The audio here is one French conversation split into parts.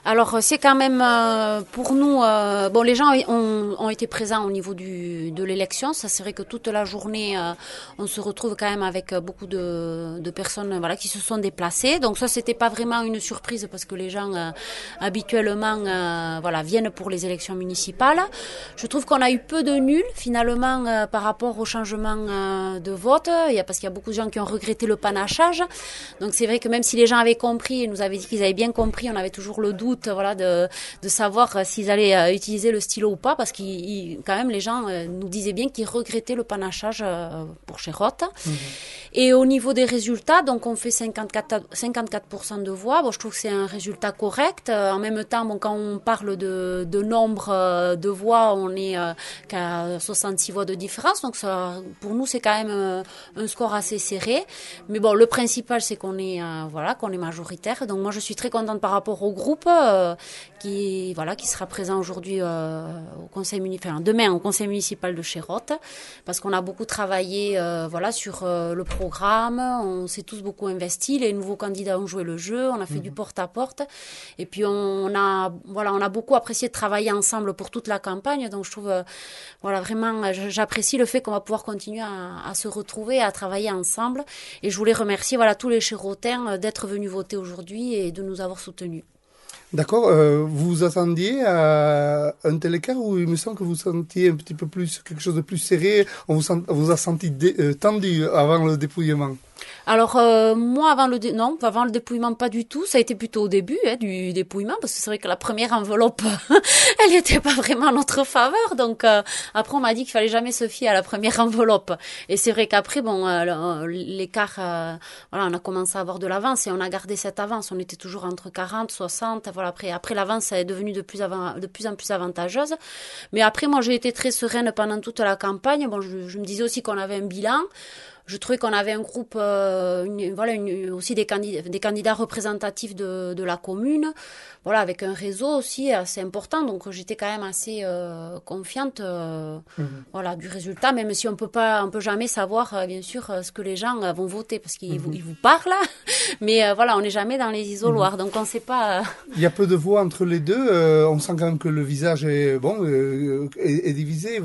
Alors c'est quand même pour nous, bon les gens ont été présents au niveau de l'élection. Ça c'est vrai que toute la journée on se retrouve quand même avec beaucoup de personnes voilà qui se sont déplacées. Donc ça c'était pas vraiment une surprise parce que les gens habituellement voilà viennent pour les élections municipales. Je trouve qu'on a eu peu de nuls finalement par rapport au changement de vote. Parce qu'il y a beaucoup de gens qui ont regretté le panachage. Donc c'est vrai que même si les gens avaient compris et nous avaient dit qu'ils avaient bien compris, on avait toujours le doute voilà de savoir s'ils allaient utiliser le stylo ou pas parce quand même les gens nous disaient bien qu'ils regrettaient le panachage pour Chérotte. Et au niveau des résultats, donc on fait 54% de voix. Bon, je trouve que c'est un résultat correct. En même temps, bon, quand on parle de nombre de voix, on est qu'à 66 voix de différence. Donc ça, pour nous, c'est quand même un score assez serré. Mais bon, le principal, c'est qu'on est voilà, qu'on est majoritaire. Donc moi, je suis très contente par rapport au groupe qui sera présent aujourd'hui au conseil municipal, demain au conseil municipal de Chérotte, parce qu'on a beaucoup travaillé voilà sur le programme. On s'est tous beaucoup investis. Les nouveaux candidats ont joué le jeu. On a fait du porte-à-porte. Et puis on a beaucoup apprécié de travailler ensemble pour toute la campagne. Donc je trouve voilà vraiment j'apprécie le fait qu'on va pouvoir continuer à se retrouver, à travailler ensemble. Et je voulais remercier voilà tous les Chérotains d'être venus voter aujourd'hui et de nous avoir soutenus. D'accord. Vous vous attendiez à un tel écart ou il me semble que vous sentiez un petit peu plus quelque chose de plus serré? On vous a senti tendu avant le dépouillement? Alors moi avant le dépouillement pas du tout, ça a été plutôt au début du dépouillement parce que c'est vrai que la première enveloppe elle n'était pas vraiment en notre faveur, donc après on m'a dit qu'il fallait jamais se fier à la première enveloppe et c'est vrai qu'après bon l'écart voilà on a commencé à avoir de l'avance et on a gardé cette avance, on était toujours entre 40 60 voilà après l'avance est devenue de plus en plus avantageuse, mais après moi j'ai été très sereine pendant toute la campagne. Bon je me disais aussi qu'on avait un bilan. Je trouvais qu'on avait un groupe, aussi des candidats représentatifs de la commune, voilà, avec un réseau aussi assez important. Donc j'étais quand même assez confiante, voilà, du résultat, même si on peut jamais savoir, bien sûr, ce que les gens vont voter parce qu'ils vous parlent, mais voilà, on n'est jamais dans les isoloirs, donc on ne sait pas. Il y a peu de voix entre les deux. On sent quand même que le visage est est divisé.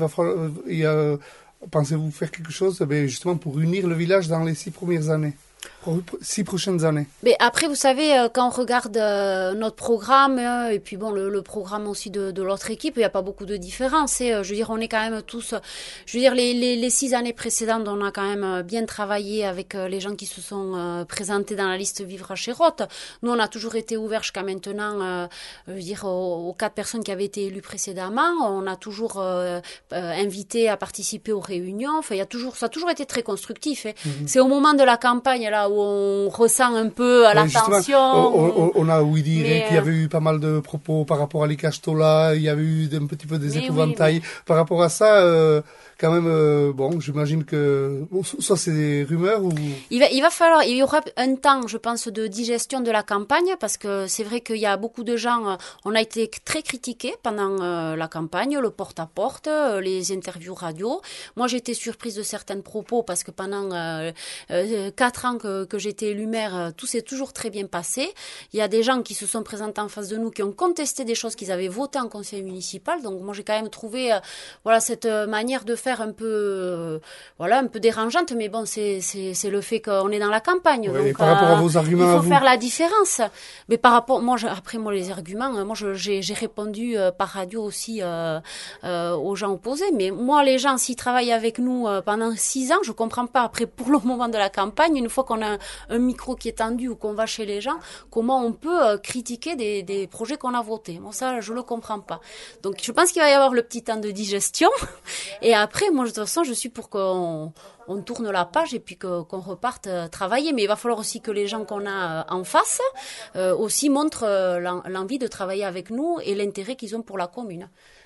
Pensez-vous faire quelque chose justement pour unir le village dans les 6 premières années, 6 prochaines années? Mais après, vous savez, quand on regarde notre programme et puis bon, le programme aussi de l'autre équipe, il n'y a pas beaucoup de différence. Je veux dire, on est quand même tous. Je veux dire, les 6 années précédentes, on a quand même bien travaillé avec les gens qui se sont présentés dans la liste Vivre à Chérotte. Nous, on a toujours été ouverts jusqu'à maintenant. Je veux dire, aux 4 personnes qui avaient été élues précédemment, on a toujours invité à participer aux réunions. Enfin, ça a toujours été très constructif. C'est au moment de la campagne là où on ressent un peu la tension. On a ouï dire qu'il y avait eu pas mal de propos par rapport à l'Ikastola, il y avait eu un petit peu des épouvantails. Par rapport à ça, quand même, j'imagine que soit c'est des rumeurs ou... Il y aura un temps, je pense, de digestion de la campagne parce que c'est vrai qu'il y a beaucoup de gens, on a été très critiqués pendant la campagne, le porte-à-porte, les interviews radio. Moi, j'ai été surprise de certains propos parce que pendant 4 ans que j'étais élue maire, tout s'est toujours très bien passé. Il y a des gens qui se sont présentés en face de nous qui ont contesté des choses qu'ils avaient votées en conseil municipal. Donc moi, j'ai quand même trouvé cette manière de faire un peu dérangeante, mais bon, c'est le fait qu'on est dans la campagne. Oui, donc, par rapport à vos arguments, il faut faire la différence. Mais par rapport, après les arguments, j'ai répondu par radio aussi aux gens opposés. Mais moi, les gens, s'ils travaillent avec nous pendant 6 ans, je comprends pas. Après, pour le moment de la campagne, une fois qu'on a un micro qui est tendu ou qu'on va chez les gens, comment on peut critiquer des projets qu'on a votés. Bon, ça, je le comprends pas. Donc, je pense qu'il va y avoir le petit temps de digestion. Et après, moi, de toute façon, je suis pour qu'on tourne la page et puis qu'on reparte travailler. Mais il va falloir aussi que les gens qu'on a en face aussi montrent l'envie de travailler avec nous et l'intérêt qu'ils ont pour la commune.